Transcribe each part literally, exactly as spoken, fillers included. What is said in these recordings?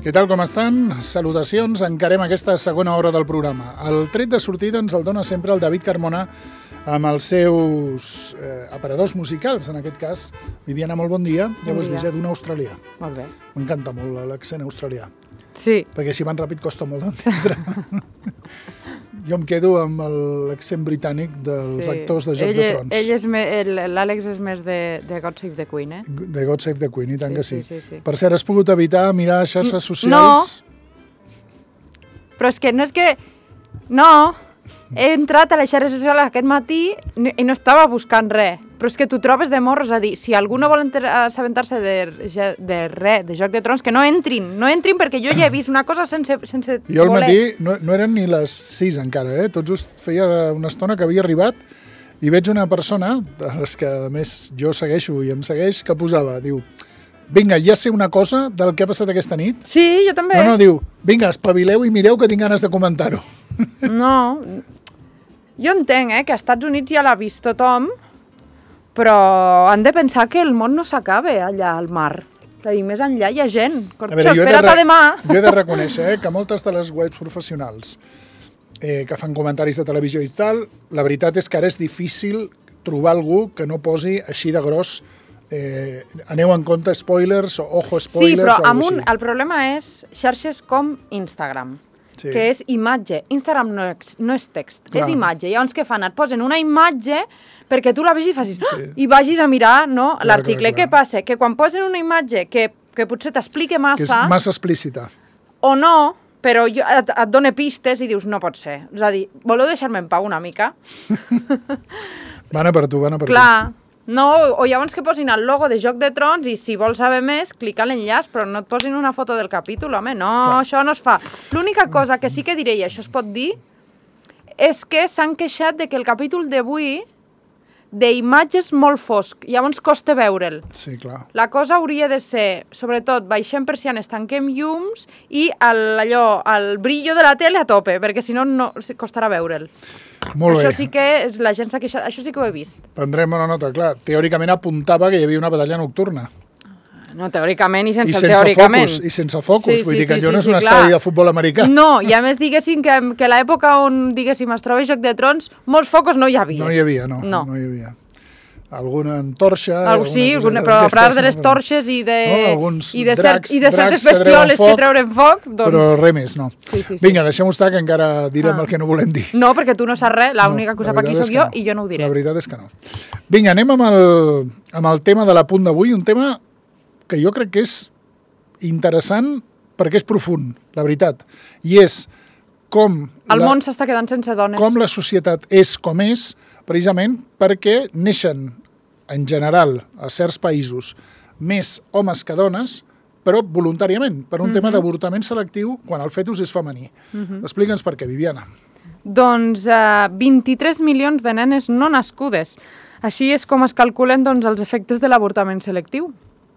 Què tal, com estan? Salutacions, encarem aquesta segona hora del programa. El tret de sortida ens el dona sempre el David Carmona amb els seus eh, aparadors musicals, en aquest cas. Viviana, molt bon dia. Ja ho has vist, eh, d'un australià. Molt bé. M'encanta molt l'accent australià. Sí. Perquè si van ràpid costa molt d'entendre. Jo em quedo amb l'accent britànic dels sí. actors de Joc ell, de Trons. Ell és L'Àlex és més de, de God Save the Queen, eh? De God Save the Queen, i tant sí, que sí. sí, sí, sí. Per cert, has pogut evitar mirar xarxes socials? No, però és que no és que... No, he entrat a les xarxes socials aquest matí i no estava buscant res. Però és que t'ho trobes de morros, a dir, si algú no vol assabentar-se de, de res, de Joc de Trons, que no entrin, no entrin perquè jo ja he vist una cosa sense, sense voler. Jo al matí no, no eren ni les sis encara, eh? Tot just feia una estona que havia arribat i veig una persona, de les que a més jo segueixo i em segueix, que posava, diu, vinga, ja sé una cosa del que ha passat aquesta nit. Sí, jo també. No, no, diu, vinga, espavileu i mireu que tinc ganes de comentar-ho. No, jo entenc, eh, que als Estats Units ja l'ha vist tothom, però han de pensar que el món no s'acaba allà al mar. És a dir, més enllà hi ha gent. Corxo, espera't a demà. Jo he de reconèixer eh, que moltes de les webs professionals eh, que fan comentaris de televisió i tal, la veritat és que ara és difícil trobar algú que no posi així de gros eh, aneu en compte spoilers o ojo spoilers. Sí, però o amb un, així. El problema és xarxes com Instagram. Sí. Que és imatge. Instagram no és, no és text, Clar. és imatge. Llavors què fan? Et posen una imatge perquè tu la vegis i facis Sí. i vagis a mirar no, Clar, l'article. clar, Què clar. passa? Que quan posen una imatge que, que potser t'explique massa... Que és massa explícita. O no, però jo, et, et dona pistes i dius no pot ser. És a dir, voleu deixar-me en pau una mica? Van a per tu, van a per Clar. No, o llavors que posin el logo de Joc de Trons i si vols saber més, clica a l'enllaç, però no et posin una foto del capítol, home, no, Clar. això no es fa. L'única cosa que sí que diré, i això es pot dir, és que s'han queixat de que el capítol d'avui d'imatges molt fosc, llavors costa veure'l. tu. Sí, clar. La cosa hauria de ser, sobretot, baixem persianes, tanquem llums i el, allò, el brillo de la tele a tope, perquè si no, no costarà veure'l. Molt Això bé. sí que és, la gent s'ha queixat, això sí que ho he vist. Prendrem una nota, clar. Teòricament apuntava que hi havia una batalla nocturna. No, teòricament i sense, I el sense teòricament. focus, i sense focus. Sí, Vull sí, dir que sí, allò sí, no és sí, un clar. estadi de futbol americà. No, i a més diguéssim que, que l'època on, diguéssim, es troba Joc de Trons, molts focus no hi havia. No hi havia, no. No. No hi havia. Alguna antorxa... Algú, sí, alguna, però a part de les torxes i de, no, alguns i de, dracs, cert, i de certes dracs que bestioles treuen foc, que treuen foc, doncs... Però res més, no. Sí, sí, sí. Vinga, deixem-ho estar, que encara direm Ah. el que no volem dir. No, perquè tu no saps res, l'única No, que ho la sap aquí veritat sóc és jo que no. i jo no ho diré. La veritat és que no. Vinga, anem amb el, amb el tema de l'apunt d'avui, un tema que jo crec que és interessant perquè és profund, la veritat. I és com... El la, món s'està quedant sense dones. com la societat és com és, precisament perquè neixen, en general, a certs països, més homes que dones, però voluntàriament, per un mm -hmm. tema d'avortament selectiu quan el fetus és femení. Mm -hmm. Explica'ns per què, Viviana. Doncs uh, vint-i-tres milions de nenes no nascudes. Així és com es calculen doncs, els efectes de l'avortament selectiu.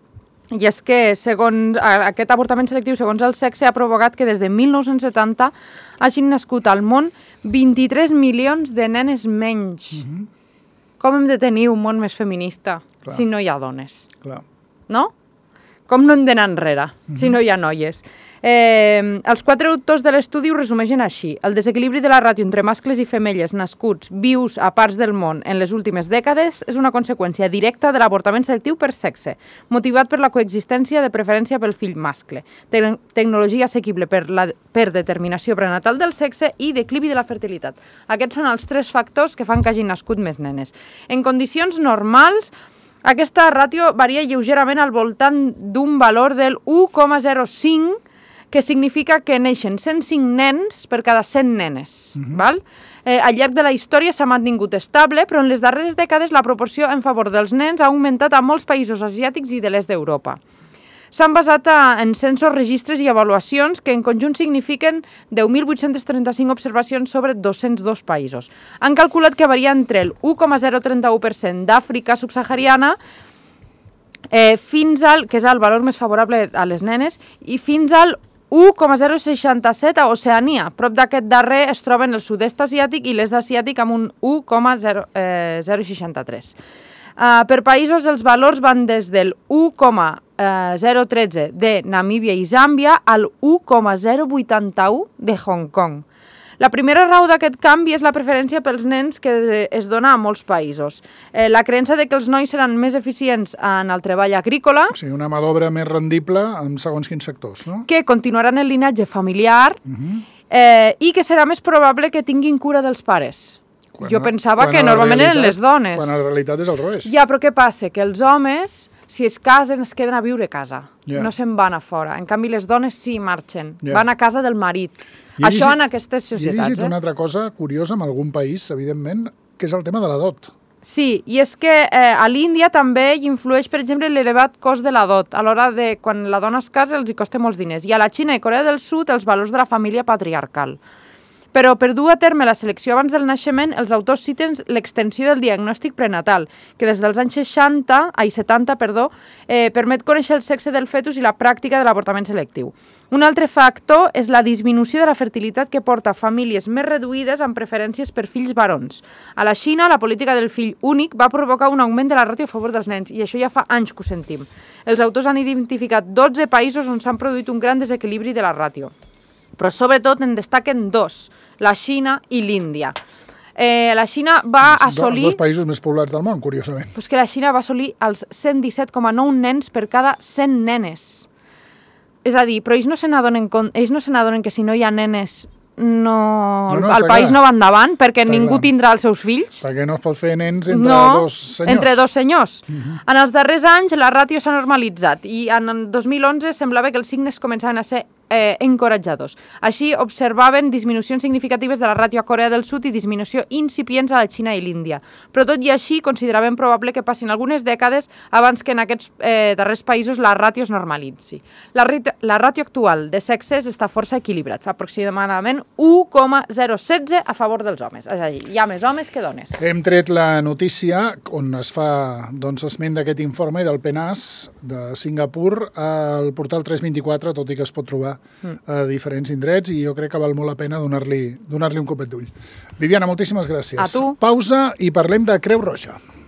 I és que segons, aquest avortament selectiu, segons el sexe, ha provocat que des de mil nou-cents setanta hagin nascut al món vint-i-tres milions de nenes menys. Mm-hmm. Com hem de tenir un món més feminista Clar. si no hi ha dones? Clar. No? Com no hem d'anar enrere mm-hmm. si no hi ha noies? Eh, els quatre autors de l'estudi ho resumeixen així. El desequilibri de la ràtio entre mascles i femelles nascuts vius a parts del món en les últimes dècades és una conseqüència directa de l'avortament selectiu per sexe, motivat per la coexistència de preferència pel fill mascle, te tecnologia assequible per, la, per determinació prenatal del sexe i declivi de la fertilitat. Aquests són els tres factors que fan que hagin nascut més nenes. En condicions normals, aquesta ràtio varia lleugerament al voltant d'un valor del u coma zero cinc, que significa que neixen cent cinc nens per cada cent nenes. Uh-huh. Val? Eh, al llarg de la història s'ha mantingut estable, però en les darreres dècades la proporció en favor dels nens ha augmentat a molts països asiàtics i de l'est d'Europa. S'han basat en censos, registres i avaluacions que en conjunt signifiquen deu mil vuit-cents trenta-cinc observacions sobre dos-cents dos països. Han calculat que varia entre el u coma zero trenta-u per cent d'Àfrica subsahariana, eh, fins al, que és el valor més favorable a les nenes, i fins al u coma zero seixanta-set a Oceania. Prop d'aquest darrer es troben el sud-est asiàtic i l'est asiàtic amb un u coma zero seixanta-tres. Uh, per països els valors van des del u coma zero tretze de Namíbia i Zàmbia al u coma zero vuitanta-u de Hong Kong. La primera raó d'aquest canvi és la preferència pels nens que es dona a molts països. Eh, la creença de que els nois seran més eficients en el treball agrícola... O sigui, una mà d'obra més rendible en segons quins sectors, no? Que continuaran el linatge familiar Uh-huh. eh, i que serà més probable que tinguin cura dels pares. Quan jo a- pensava quan que a la normalment eren realitat- les dones. Quan a la realitat és al revés. Ja, però què passa? Que els homes, si es casen, es queden a viure a casa. Ja. No se'n van a fora. En canvi, les dones sí marxen. Ja. Van a casa del marit. I he Això llegit- en aquestes I he societats. llegit Eh? una altra cosa curiosa en algun país, evidentment, que és el tema de la dot. Sí, i és que eh, a l'Índia també hi influeix, per exemple, l'elevat cost de la dot. A l'hora de, quan la dona es casa, els hi costa molts diners. I a la Xina i Corea del Sud, els valors de la família patriarcal. Però per dur a terme la selecció abans del naixement, els autors citen l'extensió del diagnòstic prenatal, que des dels anys seixanta, ai, setanta, perdó, eh, permet conèixer el sexe del fetus i la pràctica de l'avortament selectiu. Un altre factor és la disminució de la fertilitat que porta a famílies més reduïdes amb preferències per fills barons. A la Xina, la política del fill únic va provocar un augment de la ràtio a favor dels nens, i això ja fa anys que ho sentim. Els autors han identificat dotze països on s'han produït un gran desequilibri de la ràtio. Però sobretot en destaquen dos, la Xina i l'Índia. Eh, la Xina va assolir... Els dos països més poblats del món, curiosament. Pues que la Xina va assolir els cent disset coma nou nens per cada cent nenes. És a dir, però ells no se n'adonen ells no se n'adonen que si no hi ha nenes no, No, no, el està país clar. no va endavant perquè Està ningú clar. tindrà els seus fills. Perquè no es pot fer nens entre No, dos senyors. entre dos senyors. En els darrers anys la ràtio s'ha normalitzat i en el dos mil onze semblava que els signes començaven a ser eh, encoratjadors. Així observaven disminucions significatives de la ràtio a Corea del Sud i disminució incipients a la Xina i l'Índia. Però tot i així consideraven probable que passin algunes dècades abans que en aquests eh, darrers països la ràtio es normalitzi. La, rit- la ràtio actual de sexes està força equilibrat, aproximadament u coma zero setze a favor dels homes. És a dir, hi ha més homes que dones. Hem tret la notícia on es fa doncs, esment d'aquest informe del PENAS de Singapur al portal tres vint-i-quatre, tot i que es pot trobar a diferents indrets, i jo crec que val molt la pena donar-li donar-li un copet d'ull. Viviana, moltíssimes gràcies. A tu. Pausa i parlem de Creu Roja.